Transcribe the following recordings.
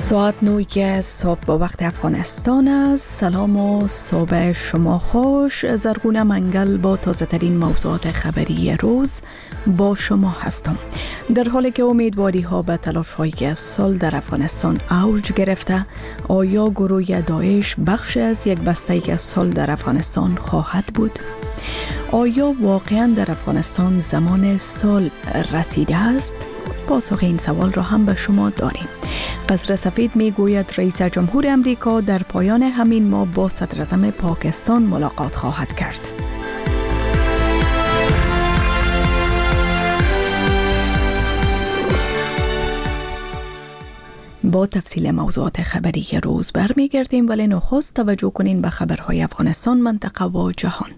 ساعت 9 صبح با وقت افغانستان است. سلام و صبح شما خوش. زرغونه منگل با تازه ترین موضوعات خبری روز با شما هستم. در حالی که امیدواری ها به تلاش های صلح در افغانستان اوج گرفته، آیا گروه داعش بخش از یک بسته صلح در افغانستان خواهد بود؟ آیا واقعا در افغانستان زمان صلح رسیده است؟ پاسخ این سوال را هم به شما داریم. قصر سفید می گوید رئیس جمهور امریکا در پایان همین ماه با صدر اعظم پاکستان ملاقات خواهد کرد. با تفصیل موضوعات خبری روز برمیگردیم، ولی نخست توجه کنین به خبرهای افغانستان، منطقه و جهان.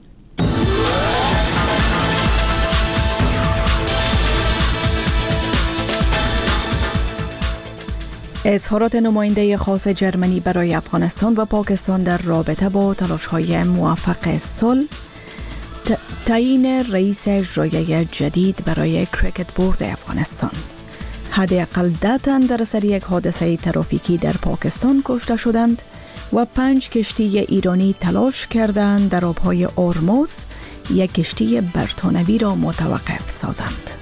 اظهارات نماینده خاص جرمنی برای افغانستان و پاکستان در رابطه با تلاش‌های موفق صلح، تعیین رئیس اجرایی جدید برای کریکت بورد افغانستان. حداقل 10 تن در اثر یک حادثه ترافیکی در پاکستان کشته شدند و 5 کشتی ایرانی تلاش کردند در آبهای هرمز یک کشتی بریتانوی را متوقف سازند.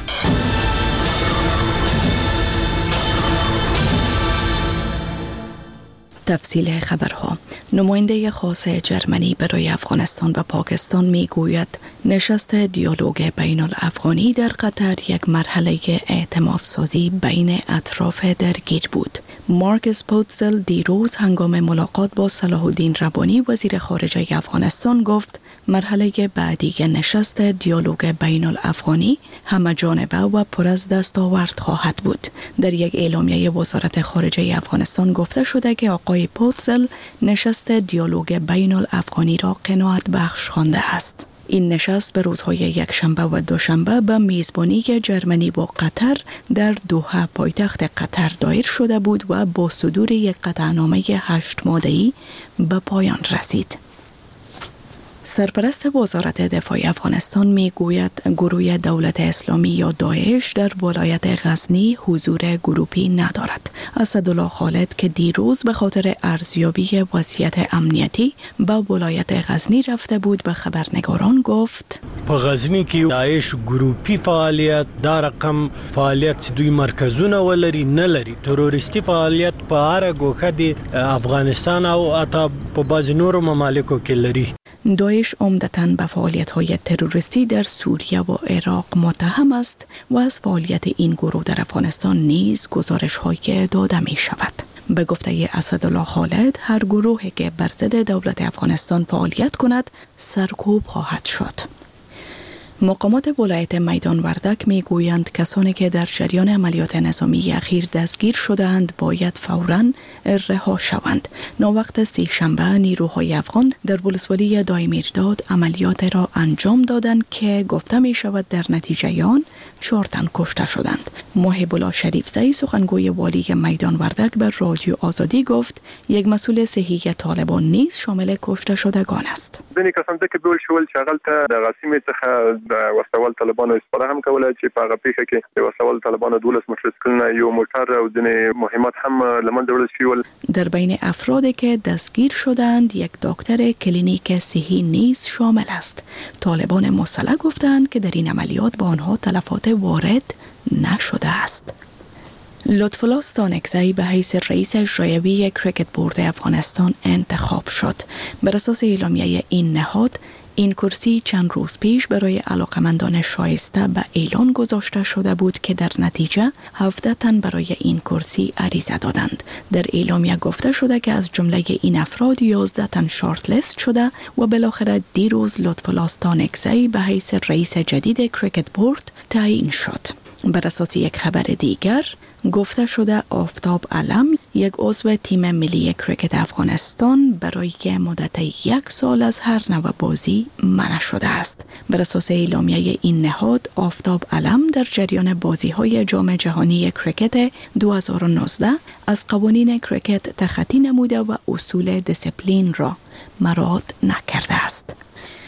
تفصیل خبرها. نماینده خاص جرمنی برای افغانستان و پاکستان می گوید نشست دیالوگ بین الافغانی در قطر یک مرحله اعتماد سازی بین اطراف درگیر بود. مارکس پوتزل دیروز هنگام ملاقات با صلاح الدین ربانی وزیر خارجه افغانستان گفت مرحله بعدی نشست دیالوگ بین الافغانی همه جانبه و پر از دستاورد خواهد بود. در یک اعلامیه وزارت خارجه افغانستان گفته شده که آقای پوتزل نشست دیالوگ بین الافغانی را قناعت بخش خوانده است. این نشست به روزهای یکشنبه و دوشنبه به میزبانی جرمنی با قطر در دوحه پایتخت قطر دایر شده بود و با صدور یک قطعنامه 8 ماده‌ای به پایان رسید. سرپرست وزارت دفاع افغانستان می گوید گروه دولت اسلامی یا داعش در ولایت غزنی حضور گروپی ندارد. اسدالله خالد که دیروز به خاطر ارزیابی وضعیت امنیتی به ولایت غزنی رفته بود به خبرنگاران گفت په غزنی کې داعش ګروپي فعالیت دا رقم فعالیت چې دوی مرکزونه ولري نه لري. تروریستي فعالیت په هر ګوښه د افغانستان او حتی په بعضې نورو ممالکو کې لري. داعش عمدتاً به فعالیت‌های تروریستی در سوریه و عراق متهم است و از فعالیت این گروه در افغانستان نیز گزارش‌های داده می‌شود. به گفته اسدالله خالد هر گروهی که بر ضد دولت افغانستان فعالیت کند سرکوب خواهد شد. مقامات ولایت میدان وردک می گویند کسانی که در جریان عملیات نظامی اخیر دستگیر شدند باید فوراً رها شوند. ناوقت سه‌شنبه نیروهای افغان در ولسوالی دایمیرداد عملیات را انجام دادند که گفته می شود در نتیجه آن 4 تن کشته شدند. محب الله شریفزئی سخنگوی والی میدان وردک به رادیو آزادی گفت یک مسئول صحی طالبان نیز شامل کشته شدگان است. ځینې کسان چې ډول شول چې هغه ته د غسیمې څخه د وسوال طالبانو استفاده هم کوله چې په هغه پیښه کې د وسوال طالبانو 12 مترسکلونه یو موټر او ځینې مهمات هم لمن وړل شول. در بین افرادی که دستگیر شدند یک دکتر کلینیک صحی نیز شامل است. طالبان مسلح گفتند که در این عملیات با آنها تلفات وارد نشده است. لطفالله ستانکزی به حیث رئیس اجرایی کریکت بورد افغانستان انتخاب شد. بر اساس اعلامیه این نهاد این کرسی چند روز پیش برای علاقمندان شایسته به اعلان گذاشته شده بود که در نتیجه 17 تن برای این کرسی عریضه دادند. در اعلامیه گفته شده که از جمله این افراد 11 تن شارت لیست شده و بالاخره دیروز لطفالله ستانکزی به حیث رئیس جدید کریکت بورد تعیین شد. بر اساس یک خبر دیگر گفته شده آفتاب علم یک عضو تیم ملی کریکت افغانستان برای مدت 1 سال از هر نوع بازی منع شده است. بر اساس اعلامیه این نهاد آفتاب علم در جریان بازی‌های جام جهانی کریکت 2019 از قوانین کریکت تخطی نموده و اصول دیسیپلین را مراعات نکرده است.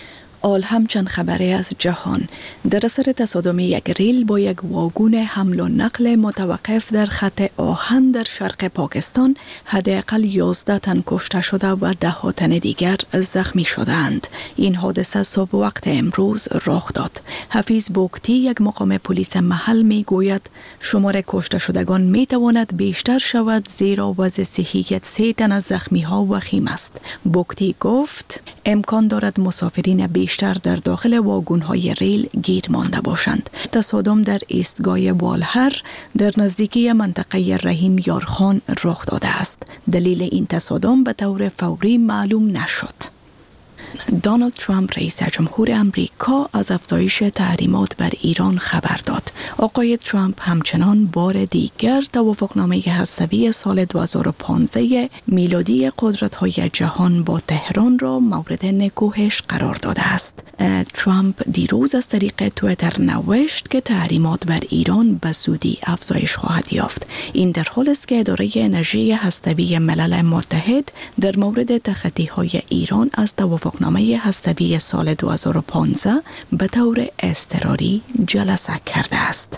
آل همچند خبری از جهان. در اثر تصادم یک ریل با یک واگن حمل و نقل متوقف در خط آهن در شرق پاکستان حداقل 11 تن کشته شده و 10 تن دیگر زخمی شدند. این حادثه صبح وقت امروز رخ داد. حفیظ بوکتی، یک مقام پلیس محل، می گوید شمار کشته شدگان می تواند بیشتر شود زیرا وضع صحیت 3 تن از زخمی ها وخیم است. بوکتی گفت امکان دارد مسافرین بیشتر در داخل واگن های ریل گیر مانده باشند. تصادم در ایستگاه والهر در نزدیکی منطقه رحیم یارخان رخ داده است. دلیل این تصادم به طور فوری معلوم نشد. دونالد ترامپ رئیس جمهور امریکا از افزایش تحریمات بر ایران خبر داد. آقای ترامپ همچنان بار دیگر توافقنامه هسته‌ای سال 2015 میلادی قدرت‌های جهان با تهران را مورد نکوهش قرار داده است. ترامپ دیروز از طریق توییتر نوشت که تحریمات بر ایران به زودی افزایش خواهد یافت. این در حالی است که اداره انرژی هسته‌ای ملل متحد در مورد تخطی‌های ایران از توافقنامه هسته‌ای سال 2015 به طور اضطراری جلسه کرده است.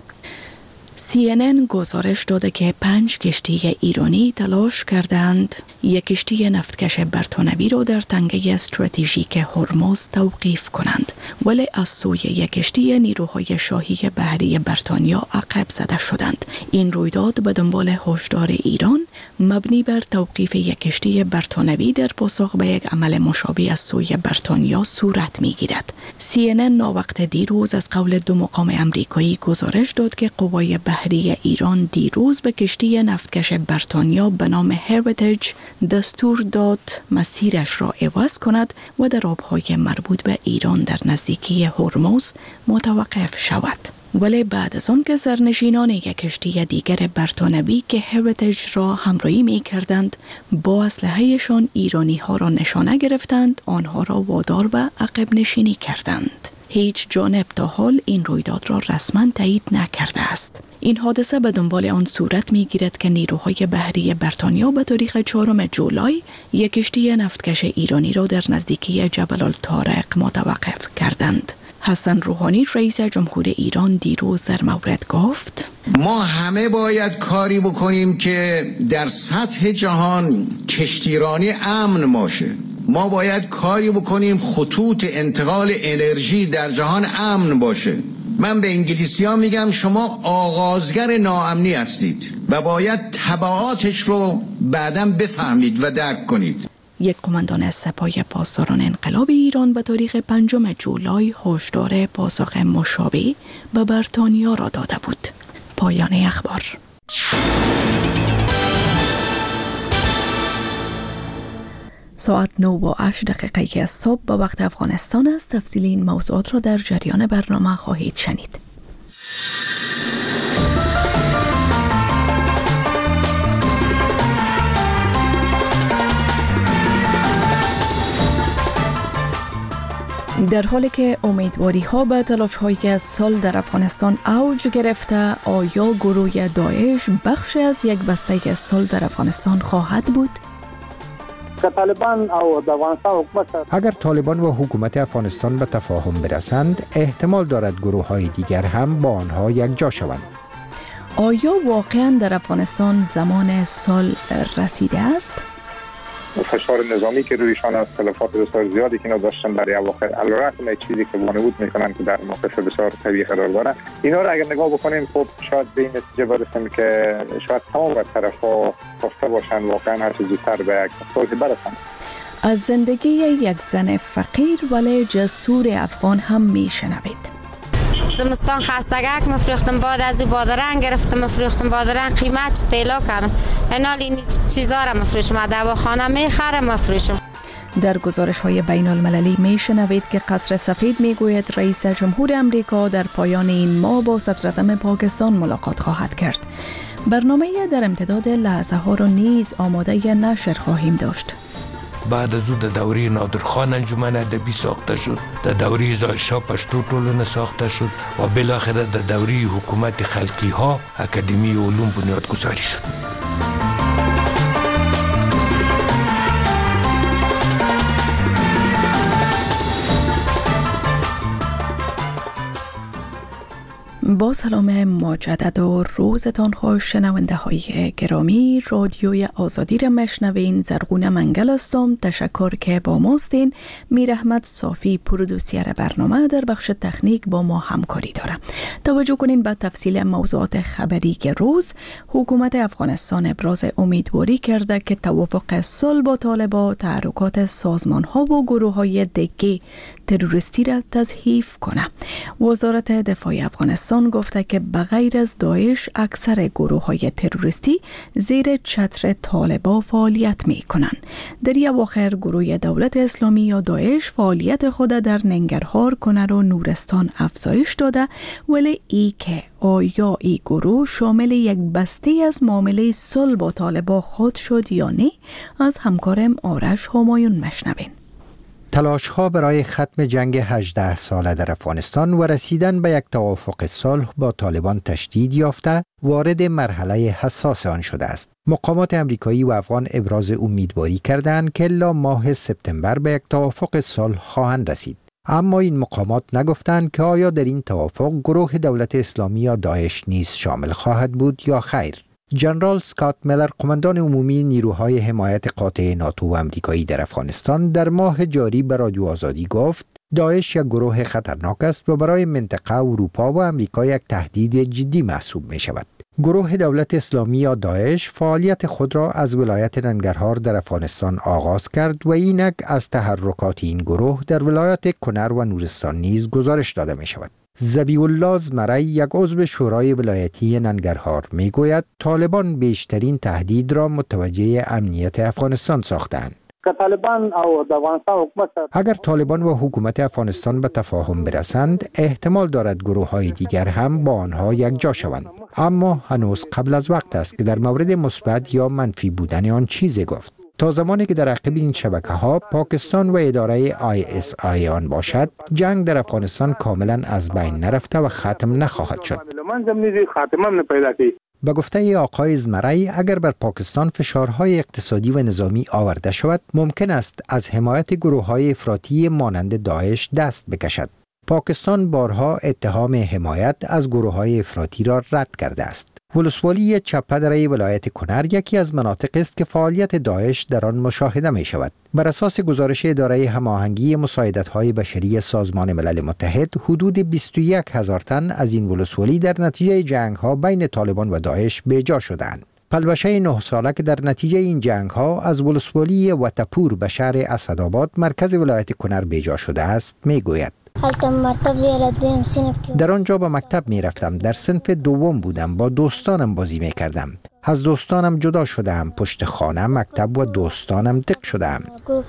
CNN گزارش داده که 5 کشتی ایرانی تلاش کردند یک کشتی نفتکش بریتانیایی را در تنگه استراتژیک هرمز توقیف کنند، ولی از سوی یک کشتی نیروهای شاهی بحری بریتانیا عقب زده شدند. این رویداد به دنبال هشدار ایران مبنی بر توقیف یک کشتی بریتانیایی در پاسخ به یک عمل مشابه از سوی بریتانیا صورت می‌گیرد. CNN ناوقت دیروز از قول 2 مقام آمریکایی گزارش داد که قوای بحری ایران دیروز به کشتی نفتکش بریتانیا به نام هریتیج دستور داد مسیرش را عوض کند و در آبهای مربوط به ایران در نزدیکی هرمز متوقف شود. ولی بعد از آن که سرنشینان یک کشتی دیگر بریتانیایی که هریتیج را همراهی می کردند با اسلحه‌شان ایرانی ها را نشانه گرفتند، آنها را وادار به عقب نشینی کردند. هیچ جانب تا حال این رویداد را رسما تایید نکرده است. این حادثه به دنبال آن صورت می‌گیرد که نیروهای بحری بریتانیا به تاریخ 4 جولای یک کشتی نفتکش ایرانی را در نزدیکی جبل الطارق متوقف کردند. حسن روحانی رئیس جمهور ایران دیروز در مورد گفت ما همه باید کاری بکنیم که در سطح جهان کشتیرانی امن باشه. ما باید کاری بکنیم خطوط انتقال انرژی در جهان امن باشه. من به انگلیسی‌ها میگم شما آغازگر ناامنی هستید و باید تبعاتش رو بعداً بفهمید و درک کنید. یک قماندان سپاه پاسداران انقلاب ایران به تاریخ 5 جولای هشدار پاسخ مشابه به بریتانیا را داده بود. پایان اخبار. ساعت 9:08 صبح به وقت افغانستان است. تفصیل این موضوعات را در جریان برنامه خواهید شنید. در حالی که امیدواری ها به تلاش های صلح در افغانستان اوج گرفته، آیا گروه داعش بخش از یک بسته صلح در افغانستان خواهد بود؟ اگر طالبان و حکومت افغانستان به تفاهم برسند، احتمال دارد گروه های دیگر هم با آنها یک جا شوند. آیا واقعا در افغانستان زمان صلح رسیده است؟ فشار نظامی که رویشان از تلفات بسیار زیادی که اینا داشتن برای اواخر الرغم از چیزی که وانمود میکنن که در موقف بسیار طبیعی قرار دارن، اینا رو اگر نگاه بکنیم خب شاید به این نتیجه برسیم که شاید تمام طرفا خواسته باشن واقعا هر چه زودتر به یک صلح برسن. از زندگی یک زن فقیر ولی جسور افغان هم میشنوید. زمستان خستگک مفروختم، بعد از او بادرنگ گرفتم مفروختم، بادرنگ قیمت تیلا کردم، اینال این چیزا را مفروشم، دواخانه میخرم مفروشم. در گزارش های بین المللی میشنوید که قصر سفید میگوید رئیس جمهور امریکا در پایان این ماه با صدراعظم پاکستان ملاقات خواهد کرد. برنامه در امتداد لحظه ها را نیز آماده نشر خواهیم داشت. بعد از او د دوره نادرخان انجمن ادبی ساخته شد، د دوره ظاهرشاه پښتو ټولنه ساخته شد و بالاخره د دوره حکومت خلقی ها اکادمی علوم بنیادگذاری شد. با سلام مجدد و روزتان خوش شنونده های گرامی. رادیوی آزادی را مشنوین. زرغونه منگل هستم. تشکر که با ماستین. میر احمد صافی پرودوسر برنامه در بخش تکنیک با ما همکاری داره. توجه کنین به تفصیل موضوعات خبری که روز حکومت افغانستان ابراز امیدواری کرده که توافق صلح با طالبان تحرکات سازمان ها و گروه های دیگه تروریستی را تضعیف کنه. وزارت دفاع افغانستان گفته که بغیر از داعش اکثر گروه های تروریستی زیر چتر طالبان فعالیت می کنند. در اواخر گروه دولت اسلامی یا داعش فعالیت خود در ننگرهار، کنر و نورستان افزایش داده، ولی ای که آیا ای گروه شامل یک بسته از معامله صلح با طالبان خود شد یا نه، از همکارم آرش همایون مشنوین. تلاش ها برای ختم جنگ 18 ساله در افغانستان و رسیدن به یک توافق صلح با طالبان تشدید یافته وارد مرحله حساس آن شده است. مقامات امریکایی و افغان ابراز امیدواری کردند که الا ماه سپتامبر به یک توافق صلح خواهند رسید. اما این مقامات نگفتند که آیا در این توافق گروه دولت اسلامی یا داعش نیز شامل خواهد بود یا خیر. جنرال اسکات میلر، قماندان عمومی نیروهای حمایت قاطع ناتو و امریکایی در افغانستان، در ماه جاری به رادیو آزادی گفت داعش یک گروه خطرناک است و برای منطقه اروپا و امریکا یک تهدید جدی محسوب می شود. گروه دولت اسلامی یا داعش فعالیت خود را از ولایت ننگرهار در افغانستان آغاز کرد و اینک از تحرکات این گروه در ولایت کنر و نورستان نیز گزارش داده می شود. ذبیح الله زمری، یک عضو شورای ولایتی ننگرهار، می گوید طالبان بیشترین تهدید را متوجه امنیت افغانستان ساختند. اگر طالبان و حکومت افغانستان به تفاهم برسند، احتمال دارد گروه های دیگر هم با آنها یک جا شوند. اما هنوز قبل از وقت است که در مورد مثبت یا منفی بودن آن چیزی گفت. تا زمانی که در عقب این شبکه ها پاکستان و اداره ISI آن باشد، جنگ در افغانستان کاملا از بین نرفته و ختم نخواهد شد. به گفته آقای زمری، اگر بر پاکستان فشارهای اقتصادی و نظامی آورده شود، ممکن است از حمایت گروه‌های افراطی مانند داعش دست بکشد. پاکستان بارها اتهام حمایت از گروه‌های افراطی را رد کرده است. ولسوالی چپدره ولایت کنر یکی از مناطق است که فعالیت داعش در آن مشاهده می شود. بر اساس گزارش اداره هماهنگی مساعدت‌های بشری سازمان ملل متحد، حدود 21,000 تن از این ولسوالی در نتیجه جنگ‌ها بین طالبان و داعش بی‌جا شدند. پلوشه 9 ساله که در نتیجه این جنگ‌ها از ولسوالی وطپور به شهر اسدآباد مرکز ولایت کنر بی‌جا شده است، می‌گوید. در آنجا به مکتب می رفتم. در صنف دوم بودم. با دوستانم بازی می کردم. از دوستانم جدا شدم. پشت خانه، مکتب و دوستانم دق شدم.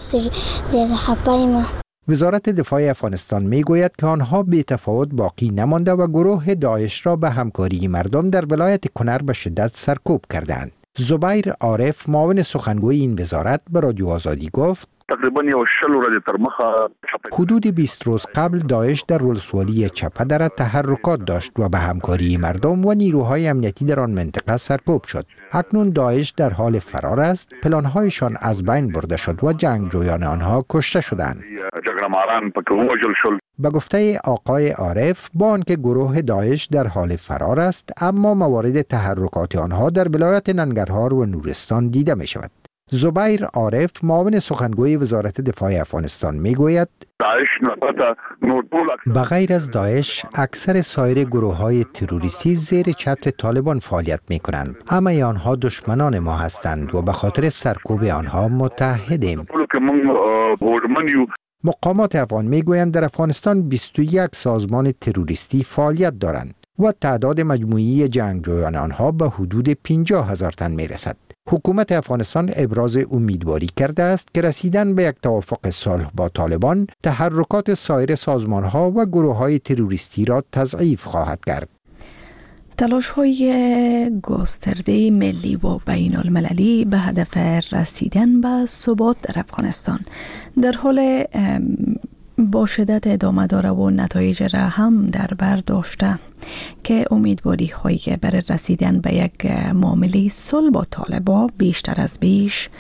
وزارت دفاع افغانستان می گوید که آنها بی تفاوت باقی نمانده و گروه داعش را به همکاری مردم در ولایت کنر به شدت سرکوب کردند. زبیر عارف، معاون سخنگوی این وزارت، به رادیو آزادی گفت تقریبا یو 60 ورځې تر مخه حدود 20 روز قبل داعش در ولسوالی چپدره تحرکات داشت و به همکاری مردم و نیروهای امنیتی در آن منطقه سرکوب شد. اکنون داعش در حال فرار است. پلانهایشان از بین برده شد و جنگجویان آنها کشته شدند. به گفته آقای عارف، با آنکه گروه داعش در حال فرار است، اما موارد تحرکات آنها در ولایت ننگرهار و نورستان دیده می شود. زبیر عارف، معاون سخنگوی وزارت دفاع افغانستان، می گوید بغیر از داعش اکثر سایر گروه‌های تروریستی زیر چتر طالبان فعالیت می کنند. همه آنها دشمنان ما هستند و به خاطر سرکوب آنها متحدیم. مقامات افغان می گویند در افغانستان 21 سازمان تروریستی فعالیت دارند و تعداد مجموعی جنگجویان آنها به حدود 50,000 تن می رسد. حکومت افغانستان ابراز امیدواری کرده است که رسیدن به یک توافق صلح با طالبان تحرکات سایر سازمان‌ها و گروه‌های تروریستی را تضعیف خواهد کرد. تلاش‌های گسترده ملی و بین المللی به هدف رسیدن به ثبات در افغانستان در حال با شدت ادامه داره و نتایج را هم در بر داشته. که امیدواری هایی برای رسیدن به یک معامله صلح با طالبان بیشتر از بیش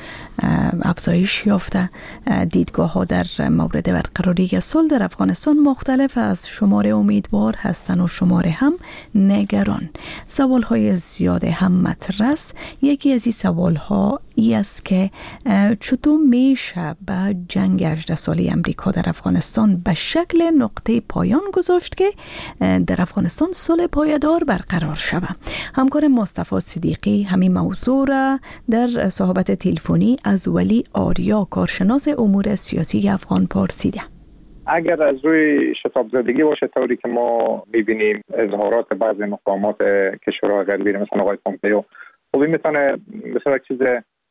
افزایش یافته. دیدگاه ها در مورد برقراری صلح در افغانستان مختلف از شماره امیدوار هستند و شماره هم نگران. سوال های زیاد هم مطرح است. یکی از این سوال ها ای است که چطور میشه به جنگ 18 ساله امریکا در افغانستان به شکل نقطه پایان گذاشت که در افغانستان صلح پایدار برقرار شود. همکار مصطفی صدیقی همین موضوع را در صحبت تلفنی از ولی آریا کارشناس امور سیاسی افغان پرسیده. اگر از روی شتاب زدگی باشه طوری که ما میبینیم اظهارات بعضی مقامات کشورهای غربی مثلا آقای پومپئو خب این میتونه مثلا چیز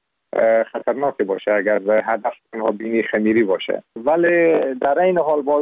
خطرناکی باشه اگر هدف اونها بینی خمیری باشه. ولی در این حال باز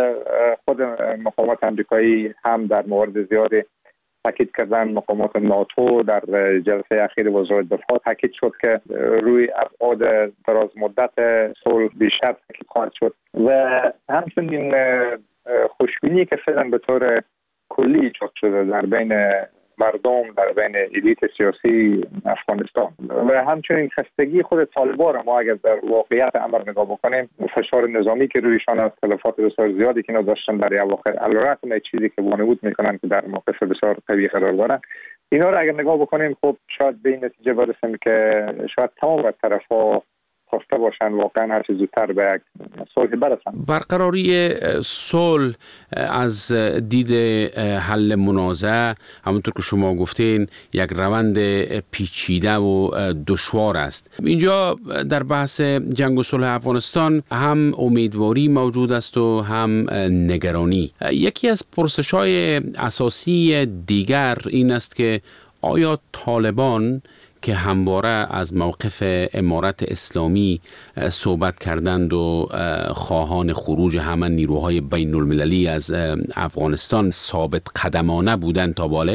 خود مقامات امریکایی هم در موارد زیادی تاکید کردن. مقامات ناتو در جلسه اخیر وزارت دفاع تاکید شد که روی ابعاد دراز مدت صلح بیشتر تاکید خواهد شد و همچنین خوشبینی که فعلا به طور کلی ایجاد شده در بین مردم، در بین الیت سیاسی افغانستان و همچنین خستگی خود طالبان را ما اگر در واقعیت امر نگاه بکنیم، فشار نظامی که رویشان است، تلفات بسیار زیادی که اینا داشتن در اواخر، علیرغم چیزی که وانمود میکنن که در موقف بسیار قوی قرار دارن، اینا را اگر نگاه بکنیم خب شاید به این نتیجه برسیم که شاید تمام طرف‌ها خواسته باشن واقعا هر چه زودتر به یک صلح برسن. برقراری صلح از دید حل منازعه همونطور که شما گفتین یک روند پیچیده و دشوار است. اینجا در بحث جنگ و صلح افغانستان هم امیدواری موجود است و هم نگرانی. یکی از پرسش‌های اساسی دیگر این است که آیا طالبان که همواره از موقف امارت اسلامی صحبت کردند و خواهان خروج همه نیروهای بین المللی از افغانستان ثابت قدمانه بودند تا بالا،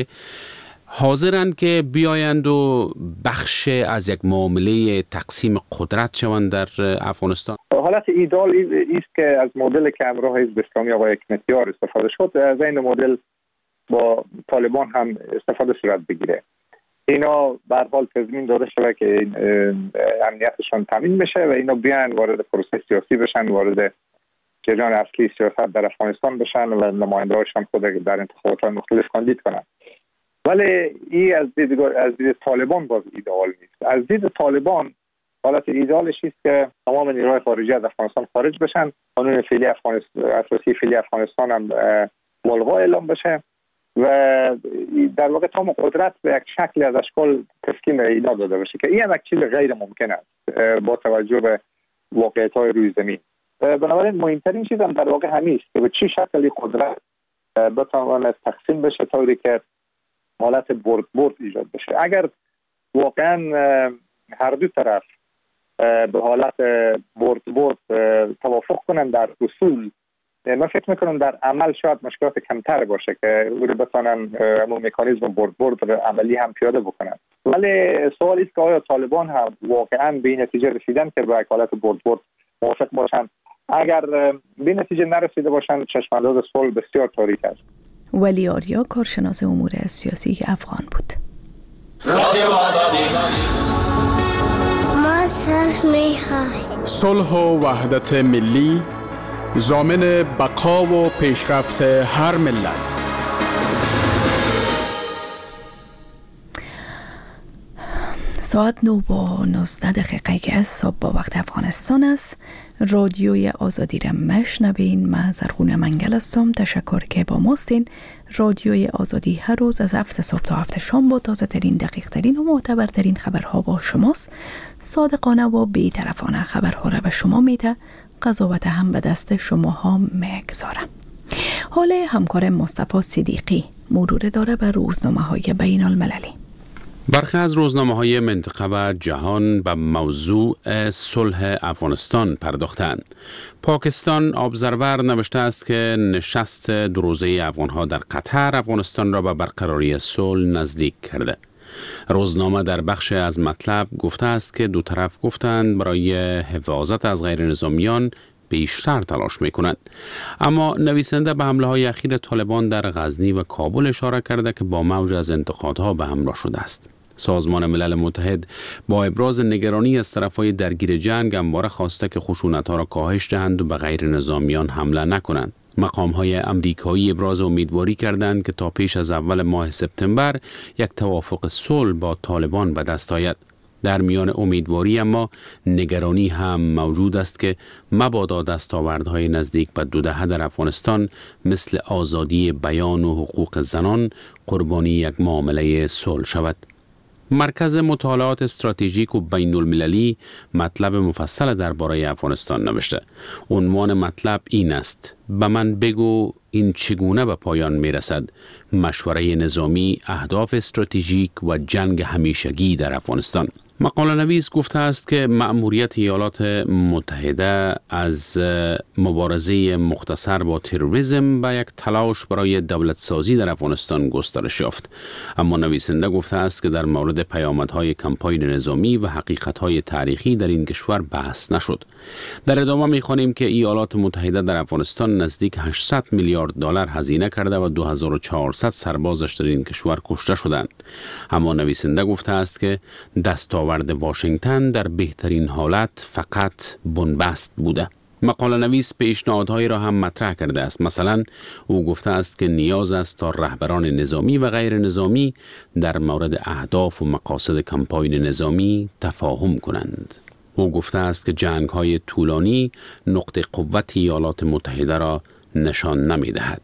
حاضرند که بیایند و بخش از یک معامله تقسیم قدرت شوند در افغانستان؟ حالت ایدال است که از مدل که همراه حزب اسلامی آقای حکمتیار استفاده شد، از این مدل با طالبان هم استفاده صورت بگیره. اینا به هر حال تضمین داده شده که امنیتشان تامین بشه و اینا بیان وارد پروسه سیاسی بشن، وارد جریان اصلی سیاست در افغانستان بشن و نماینده‌هاشون خود در انتخابات مختلف کاندید کنن. ولی این از دید طالبان باز ایدئال نیست. از دید طالبان حالت ایدئالش است که تمام نیروهای خارجی از افغانستان خارج بشن، قانون فعلی اساسی فعلی افغانستان هم ملغا اعلام بشه و در واقع تمام قدرت به یک شکلی از اشکال تسلیم اینا داده بشه که این یک چیز غیر ممکن است با توجه به واقعیت‌های روی زمین. بنابراین مهمترین چیز هم در واقع همین است که به چه شکلی قدرت بتواند تقسیم بشه طوری که حالت برد ایجاد بشه. اگر واقعا هر دو طرف به حالت برد توافق کنن در اصول، من فکر میکنم در عمل شاید مشکلات کمتر باشه که او رو بتونن همون مکانیزم برد عملی هم پیاده بکنن. ولی سوال است که آیا طالبان هم واقعا به این نتیجه رسیدن که با حالت برد موافق باشن؟ اگر به نتیجه نرسیده باشن چشمانداز صلح بسیار تاریک است. ولی آریا کارشناس امور سیاسی افغان بود. صلح و وحدت ملی ضامن بقا و پیشرفت هر ملت. ساعت 9:19 از صبح با وقت افغانستان است. رادیوی آزادی را مشنوین. من زرغونه منگل هستم. تشکر که با ماستین. رادیوی آزادی هر روز از 7 صبح تا 7 شام با تازه ترین، دقیق ترین و معتبرترین خبرها با شماست. صادقانه و بی‌طرفانه خبرها را به شما میده. قضاوت هم به دست شماها میگذارم. حال همکار مصطفی صدیقی مرور داره به روزنامه‌های بین المللی. برخی از روزنامه‌های منطقه و جهان به موضوع صلح افغانستان پرداختند. پاکستان ابزرور نوشته است که نشست دو روزه افغان‌ها در قطر افغانستان را به برقراری صلح نزدیک کرده. روزنامه در بخش از مطلب گفته است که دو طرف گفتند برای حفاظت از غیر نظامیان بیشتر تلاش میکنند. اما نویسنده به حمله های اخیر طالبان در غزنی و کابل اشاره کرده که با موج از انتقادها به همراه شده است. سازمان ملل متحد با ابراز نگرانی از طرفهای درگیر جنگ همواره خواسته که خشونت‌ها را کاهش دهند و به غیر نظامیان حمله نکنند. مقام‌های امریکایی ابراز امیدواری کردند که تا پیش از اول ماه سپتامبر یک توافق صلح با طالبان به دست آید. در میان امیدواری اما نگرانی هم موجود است که مبادا دستاوردهای نزدیک به 2 دهه در افغانستان مثل آزادی بیان و حقوق زنان قربانی یک معامله صلح شود. مرکز مطالعات استراتژیک و بین المللی مطلب مفصل درباره افغانستان نوشته. عنوان مطلب این است: به من بگو این چگونه به پایان میرسد؟ مشوره نظامی، اهداف استراتژیک و جنگ همیشگی در افغانستان. مقاله نویس گفته است که مأموریت ایالات متحده از مبارزه مختصر با تروریسم به یک تلاش برای دولت سازی در افغانستان گسترش یافت. اما نویسنده گفته است که در مورد پیامدهای کمپاین نظامی و حقیقتهای تاریخی در این کشور بحث نشد. در ادامه می‌خوانیم که ایالات متحده در افغانستان نزدیک 800 میلیارد دلار هزینه کرده و 2400 سربازش در این کشور کشته شدند. اما نویسنده گفته است که دستاورد واشنگتن در بهترین حالت فقط بنبست بوده. مقاله نویس پیشنهادهایی را هم مطرح کرده است. مثلا او گفته است که نیاز است تا رهبران نظامی و غیر نظامی در مورد اهداف و مقاصد کمپاین نظامی تفاهم کنند. او گفته است که جنگ‌های طولانی نقطه قوت ایالات متحده را نشان نمی‌دهد.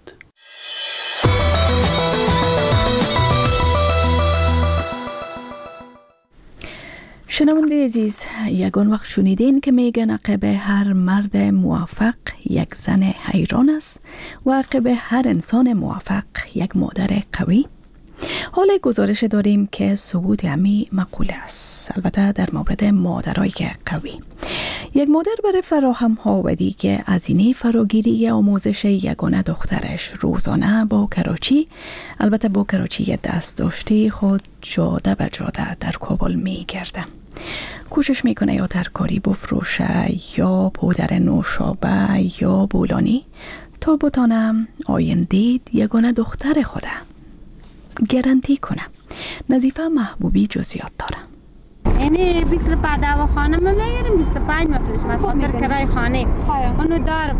شنونده عزیز، یگان وقت شنیدین که میگن عقب هر مرد موفق یک زن حیران است و عقب هر انسان موفق یک مادر قوی. حالا گزارش داریم که ثبوت امی مقوله است، البته در مورد مادرای قوی. یک مادر برای فراهم آوری که هزینه فراگیری آموزش یگانه دخترش روزانه با کراچی، البته با کراچی دست داشته خود جاده به جاده در کابل میگرده. کوشش میکنه یا ترکاری بفروشه یا پودر نوشابه یا بولانی تا بتانم آینده یگانه دختر خوده گارانتی کنه. نظیفه محبوبی جزئیات داره. یعنی 20 روپیه دواخانه ما میگیریم، 25 میفروشیم از خاطر کرای خانه. اونو داره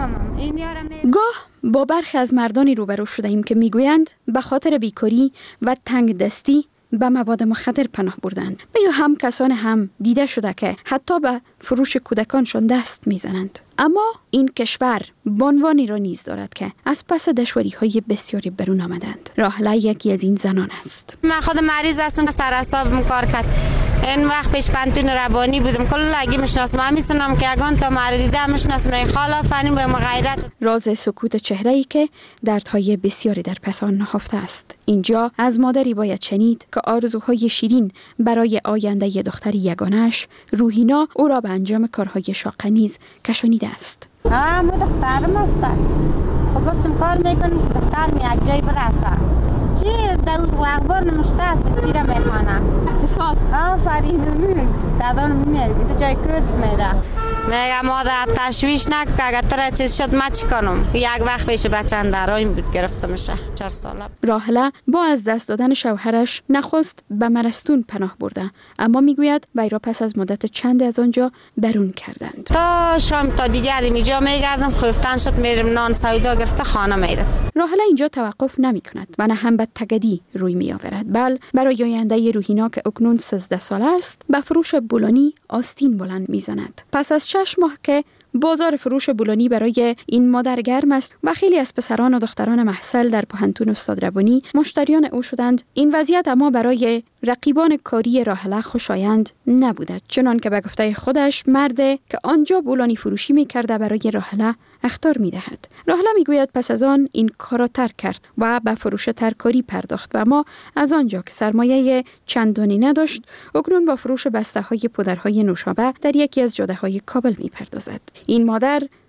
گاه با برخی از مردانی روبرو شده ایم که میگویند به خاطر بیکاری و تنگ دستی به مواد مخدر پناه بردند. و یا هم کسان هم دیده شده که حتی به فروش کودکانشان دست میزنند. اما این کشور بانوانی را نیز دارد که از پس دشواری‌های بسیاری برون آمدند. راهله یکی از این زنان است. من خود مریض هستم، سر اعصابم کار کرد. این وقت پیش پنتون ربانی بودم، کلگی میشناسم، همیستونم که اگان تا مردیده میشناسم. این خالا فنیم به غیرت. راز سکوت چهره‌ای که دردهای بسیاری در پس آن نهفته است. اینجا از مادری باید شنید که آرزوهای شیرین برای آینده دختر یگانه‌اش روحینا او را به انجام کارهای شاقه نیز کشانیده است. ما دخترم هستم. گفتم کار میکنم که دخترم یک جای برسه. چی در اخبار نمشته است، چی را میخوانم؟ اقتصاد. آفرین. دادان میره جای کورس میره. میگم مادر تشویش نکن که اگر تو را چیز شد ما چی کنم؟ یک وقت پیش بچه‌ن درایم بود گرفتمش 4 ساله. راهله با از دست دادن شوهرش نخست به مرستون پناه برده، اما میگوید وی را پس از مدت چند از آنجا برون کردند. تا شام تا دیگر اینجا میگردم، خفتن شد میرم نان سودا گرفته خانه میرم. راهله اینجا توقف نمی کند و نه هم به تگدی روی می آورد، بل برای آینده روحینا که اکنون 13 ساله است به فروش بولانی آستین بلند می زند. پس از 6 ماه که بازار فروش بولانی برای این مادر گرم است و خیلی از پسران و دختران محصل در پوهنتون استاد ربانی مشتریان او شدند، این وضعیت اما برای رقیبان کاری راهله خوشایند نبوده، چنان که به گفته خودش مرده که آنجا بولانی فروشی می کرده برای راهله اخطار می دهد. راهله می گوید پس از آن این کار را ترک کرد و به فروش ترکاری پرداخت و ما از آنجا که سرمایه چندانی نداشت اکنون با فروش بسته های پودرهای نوشابه در یکی از جاده های کابل می پردازد. این مادر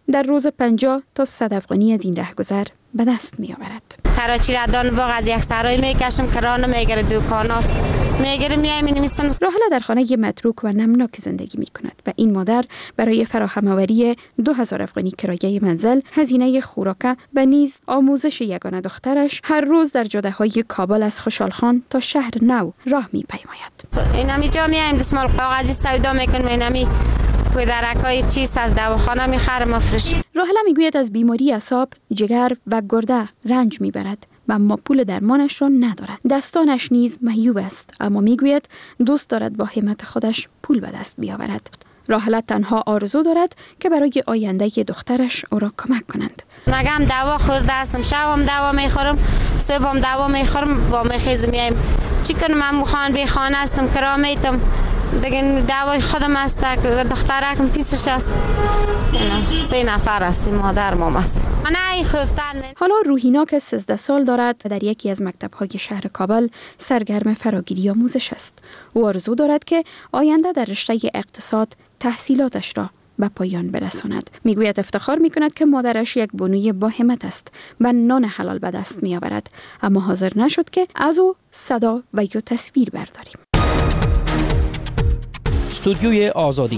در روز 50 تا 100 افغانی از این رهگذر به دست می آورد. خراچی ردان باغ از یک سرای میکشم که راه نمیگره، دکاناست میگره میایم می‌نویسن. راحله در خانه متروک و نمناک زندگی می کند و این مادر برای فراهم آوری 2000 افغانی کرایه منزل، هزینه خوراک و نیز آموزش یگانه دخترش هر روز در جاده‌های کابل از خوشحالخان تا شهر نو راه می‌پیماید. اینمی جا میایم دستمال کاغذی سودا میکنیم، اینمی پدرکای چیز از دواخانه میخره مفرش. راحله میگوید از بیماری اعصاب، جگر و گرده رنج میبرد و اما پول درمانش را ندارد. دستانش نیز معیوب است، اما میگوید دوست دارد با همت خودش پول به دست بیاورد. راحله تنها آرزو دارد که برای آینده دخترش او را کمک کنند. مگم دوا خورده هستم، شبم دوا میخورم، صبحم دوا میخورم، با میخیزم میایم. چی کنم؟ من خان به خانه هستم، کرامیتم دیگه دوای خودم است، دخترکم پیسش است. 3 نفر هستیم، مادر مام است. من خفتن. حالا روحینا که 13 سال دارد و در یکی از مکتب‌های شهر کابل سرگرم فراگیری آموزش است. او آرزو دارد که آینده در رشته اقتصاد تحصیلاتش را به پایان برساند. میگوید افتخار میکند که مادرش یک بانوی با همت است و نان حلال به دست میآورد، اما حاضر نشد که از او صدا و یا تصویر برداریم. استودیوی آزادی.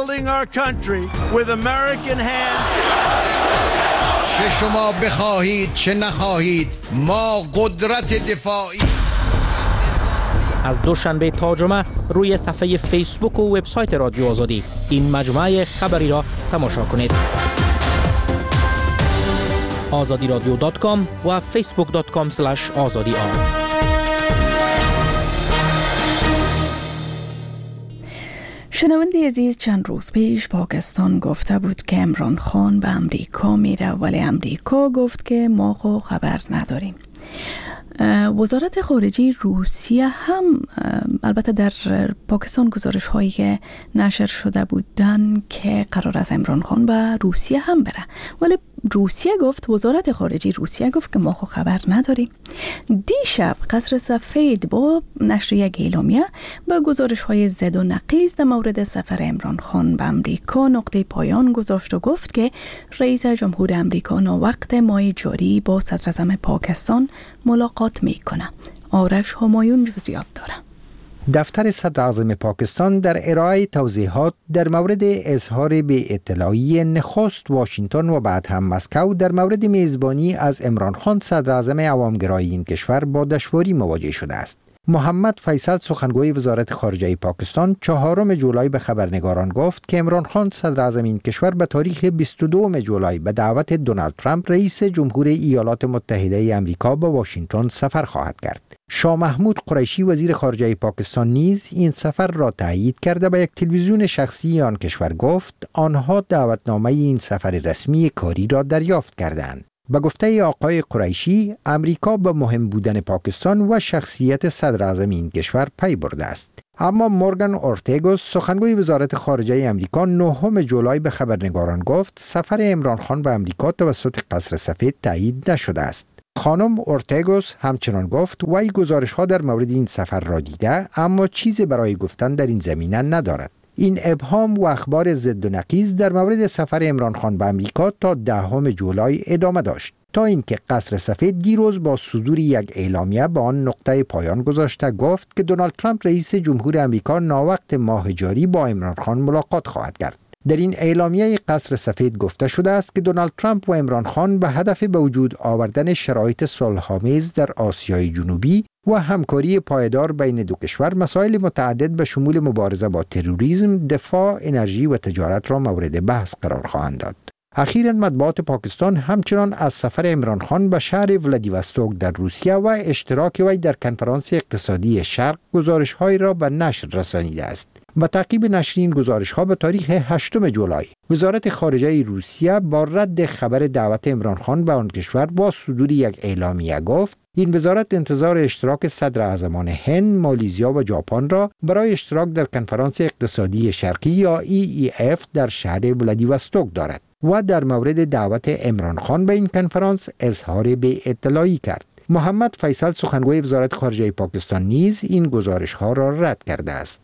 چه شما بخواهید چه نخواهید، ما قدرت دفاعی. از دوشنبه تا جمعه روی صفحه فیسبوک و وبسایت رادیو آزادی این مجموعه خبری را تماشا کنید. azadiradyo.com و facebook.com/azadiar. شنونده عزیز، چند روز پیش پاکستان گفته بود که عمران خان به امریکا میره، ولی امریکا گفت که ما خو خبر نداریم. وزارت خارجه روسیه هم البته در پاکستان گزارش هایی که نشر شده بودن که قرار است عمران خان به روسیه هم بره، ولی روسیه گفت، وزارت خارجه روسیه گفت که ما خو خبر نداریم. دیشب قصر سفید با نشر یک اعلامیه به گزارش های زد و نقیض در مورد سفر عمران خان به امریکا نقطه پایان گذاشت و گفت که رئیس جمهور امریکا ناوقت ماه جاری با صدر اعظم پاکستان ملاقات میکنه. آرش همایون جزئیات داره. دفتر صدر اعظم پاکستان در ارائه توضیحات در مورد اظهار به اطلاعی نخست واشنگتن و بعد هم مسکو در مورد میزبانی از عمران خان صدر اعظم عوامگرای این کشور با دشواری مواجه شده است. محمد فیصل سخنگوی وزارت خارجه پاکستان 4 جولای به خبرنگاران گفت که عمران خان صدر اعظم این کشور به تاریخ 22 جولای به دعوت دونالد ترامپ رئیس جمهور ایالات متحده آمریکا به واشنگتن سفر خواهد کرد. شاه محمود قریشی وزیر خارجه پاکستان نیز این سفر را تایید کرده به یک تلویزیون شخصی آن کشور گفت آنها دعوتنامه این سفر رسمی کاری را دریافت کردند. به گفته آقای قریشی، امریکا به مهم بودن پاکستان و شخصیت صدر اعظم این کشور پی برده است. اما مورگان اورتگوس سخنگوی وزارت خارجه امریکا 9 جولای به خبرنگاران گفت سفر عمران خان به امریکا توسط قصر سفید تایید نشده است. خانم اورتگوس همچنان گفت وی گزارش‌ها در مورد این سفر را دیده اما چیزی برای گفتن در این زمینه ندارد. این ابهام و اخبار ضد و نقیض در مورد سفر عمران خان به امریکا تا 10 جولای ادامه داشت تا اینکه قصر سفید دیروز با صدور یک اعلامیه به آن نقطه پایان گذاشته گفت که دونالد ترامپ رئیس جمهور امریکا ناوقت ماه جاری با عمران خان ملاقات خواهد کرد. در این اعلامیه قصر سفید گفته شده است که دونالد ترامپ و عمران خان به هدف به وجود آوردن شرایط صلح‌آمیز در آسیای جنوبی و همکاری پایدار بین دو کشور مسائل متعدد به شمول مبارزه با تروریسم، دفاع، انرژی و تجارت را مورد بحث قرار خواهند داد. اخیراً مطبوعات پاکستان همچنان از سفر عمران خان به شهر ولادیوستوک در روسیه و اشتراک وی در کنفرانس اقتصادی شرق گزارش‌هایی را به نشر رسانیده است. با تعقیب نشر این گزارش‌ها به تاریخ 8 جولای وزارت خارجه روسیه با رد خبر دعوت عمران خان به آن کشور با صدور یک اعلامیه گفت این وزارت انتظار اشتراک صدر اعظمان هند، مالزیا و ژاپن را برای اشتراک در کنفرانس اقتصادی شرقی یا EEF در شهر ولادیوستوک دارد و در مورد دعوت عمران خان به این کنفرانس اظهار به اطلاعی کرد. محمد فیصل سخنگوی وزارت خارجه پاکستان نیز این گزارش‌ها را رد کرده است.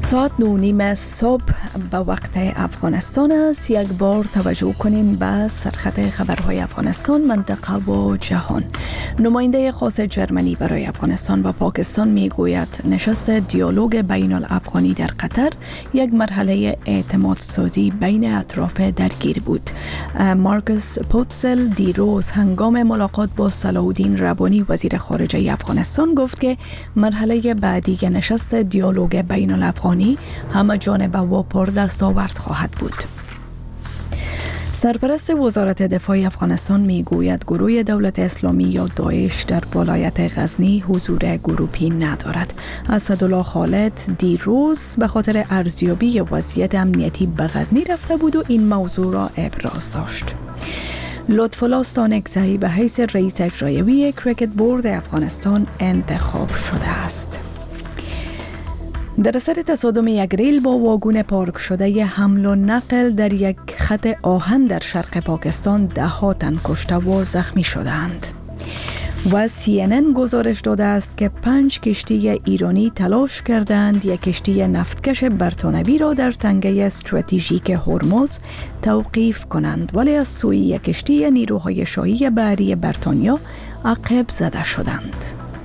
ساعت 9:30 صبح به وقت افغانستان است. یک بار توجه کنیم به سرخط خبرهای افغانستان، منطقه و جهان. نماینده خاص جرمنی برای افغانستان و پاکستان میگوید نشست دیالوگ بین الافغانی در قطر یک مرحله اعتماد سازی بین اطراف درگیر بود. مارکوس پوتزل دیروز هنگام ملاقات با صلاح الدین ربانی وزیر خارجه افغانستان گفت که مرحله بعدی نشست دیالوگ بین الافغانی همه جانبه و پردستاورد خواهد بود. سرپرست وزارت دفاع افغانستان میگوید گروه دولت اسلامی یا داعش در ولایت غزنی حضور گروپی ندارد. اسدالله خالد دیروز به خاطر ارزیابی وضعیت امنیتی به غزنی رفته بود و این موضوع را ابراز داشت. لطف‌الله استانکزی به حیث رئیس اجرایی کریکت بورد افغانستان انتخاب شده است. در اثر تصادم یک ریل با واگن پارک شده حمل و نقل در یک خط آهن در شرق پاکستان 10 تن کشته و زخمی شدند. و CNN گزارش داده است که 5 کشتی ایرانی تلاش کردند یک کشتی نفتکش بریتانیایی را در تنگه استراتژیک هرمز توقیف کنند، ولی از سوی یک کشتی نیروهای شاهی بحری بریتانیا عقب زده شدند.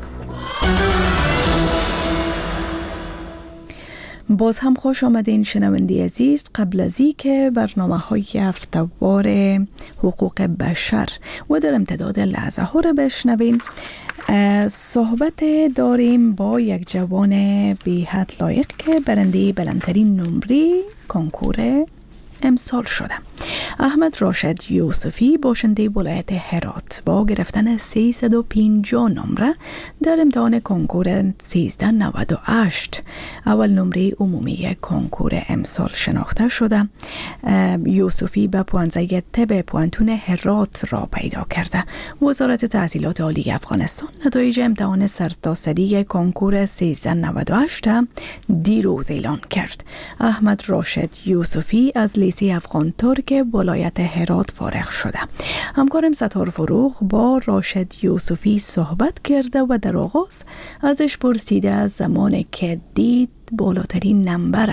باز هم خوش آمدین شنونده عزیز. قبل از این که برنامه‌های هفته‌وار حقوق بشر و در امتداد لحظه ها را بشنوین، صحبت داریم با یک جوان بی حد لایق که برنده بلندترین نمره کنکور امسال شده. احمد راشد یوسفی باشنده ولایت هرات با گرفتن 350 نمره در امتحان کنکور 1398 اول نمره عمومی کنکور امسال شناخته شده. یوسفی به پوانزه طب پوانتون هرات را پیدا کرده. وزارت تحصیلات عالی افغانستان نتایج امتحان سرتاسری کنکور 1398 دیروز اعلان کرد. احمد راشد یوسفی از لیسه افغان ترک ولایت هرات فارغ شده. همکارم ستار فروغ با راشد یوسفی صحبت کرده و در آغاز ازش پرسیده از زمانی که دید بالاترین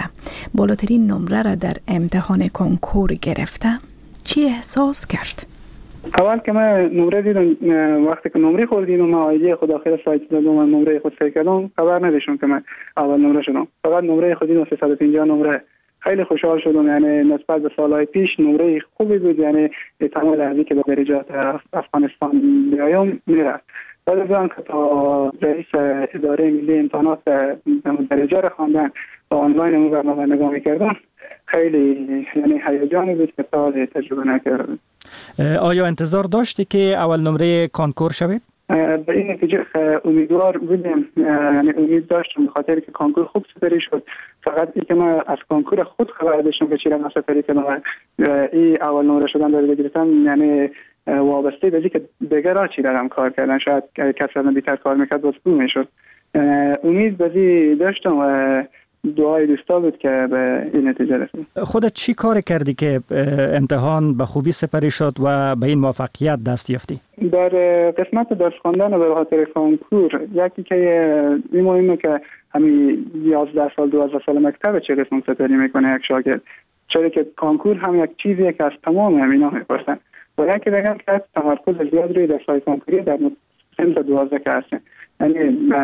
نمره را در امتحان کنکور گرفته چی احساس کرد؟ اول که من نمره دیدم، وقتی که نمره خود دیدم، من آیدی خود داخل سایت دادم و نمره خود سرچ کردم، خبر نداشتم که من اول نمره شدم. فقط نمره خود دیدم 350 نمره. خیلی خوشحال شدم، یعنی نسبت به سالهای پیش نمره خوبی بود، یعنی احتمال ازی که به درجات افغانستان بیایم میرفت. بعد از آن که تا رئیس اداره ملی امتحانات درجه را خواندن و آنلاین اون برنامه نگاه میکردم، خیلی یعنی هیجانی بود که تا تجربه نکردم. آیا انتظار داشتی که اول نمره کنکور شوید؟ به این نتیجه امیدوار بودم، یعنی امید داشتم به خاطر که کنکور خوب سپری شد. فقط این که من از کنکور خود خبر داشتم که چرا سپری کردم، این اول نمره شدن در گرفتن یعنی وابسته به اینکه دیگر را چی دارم کار کردن، شاید کسی از من بیشتر کار میکرد باز خوب میشد. امید به داشتم و دعای دوستا بود که به این نتیجه رسید. خودت چی کار کردی که امتحان به خوبی سپری شد و به این موفقیت دست یافتی؟ در قسمت درس خواندن و به خاطر کنکور یکی که این مهمه که همین 11 سال 12 سال مکتب چه قسم سپری میکنه یک شاگرد، چرا که کنکور هم یک چیزیه که از تمام همینا میپرسن و یکی دیگه که تمرکز زیاد روی درس‌های کنکوری در سن تا 12 که هستن، یعنی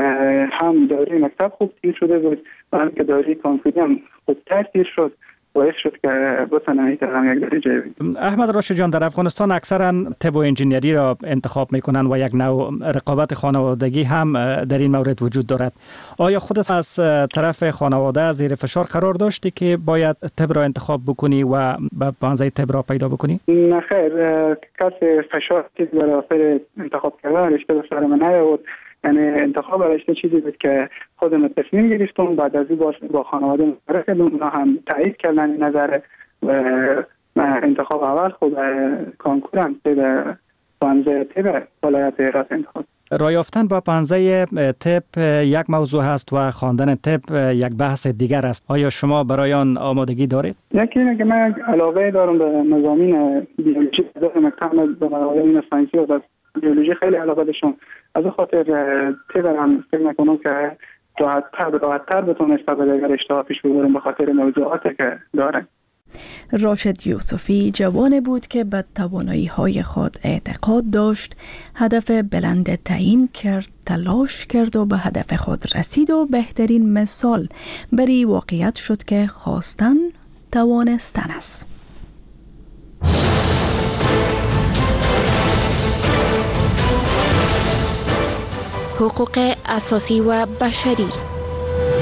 هم دوره مکتب خوب تیر شده بود و هم که دوره کنکوری هم خوبتر تیر شد، باعث شد که بتونم یک درجه بگیرم. احمد راشد جان، در افغانستان اکثرا طب و انجینیری را انتخاب میکنن و یک نوع رقابت خانوادگی هم در این مورد وجود دارد. آیا خودت از طرف خانواده زیر فشار قرار داشتی که باید طب را انتخاب بکنی و به پانزه طب را پیدا بکنی؟ نه خیر، کسی فشار چیز برای انتخاب کردن رشته به سر من نیاورد. یعنی انتخاب رشته چیزی بود که خودم تصمیم گرفتم، بعد از این با خانواده مشورت کردم، اونا هم تایید کردن این نظر و انتخاب اول خود کنکورم طب پانزه طب ولایت هرات انتخاب. راه یافتن با پانزه طب یک موضوع هست و خواندن طب یک بحث دیگر است. آیا شما برای آن آمادگی دارید؟ یکی اینه که من علاقه دارم به مضامین بیولوژی، در مکتب به مضامین ساینسی و بیولوژی خیلی علاقه داشتم. از خاطر طب هم فکر میکنم که راحت‌تر بتونست به دیگر اشتها پیش ببرن به خاطر موضوعاتی که دارن. راشد یوسفی جوان بود که به توانایی‌های خود اعتقاد داشت، هدف بلند تعیین کرد، تلاش کرد و به هدف خود رسید و بهترین مثال بری واقعیت شد که خواستن توانستن است. حقوق اساسی و بشری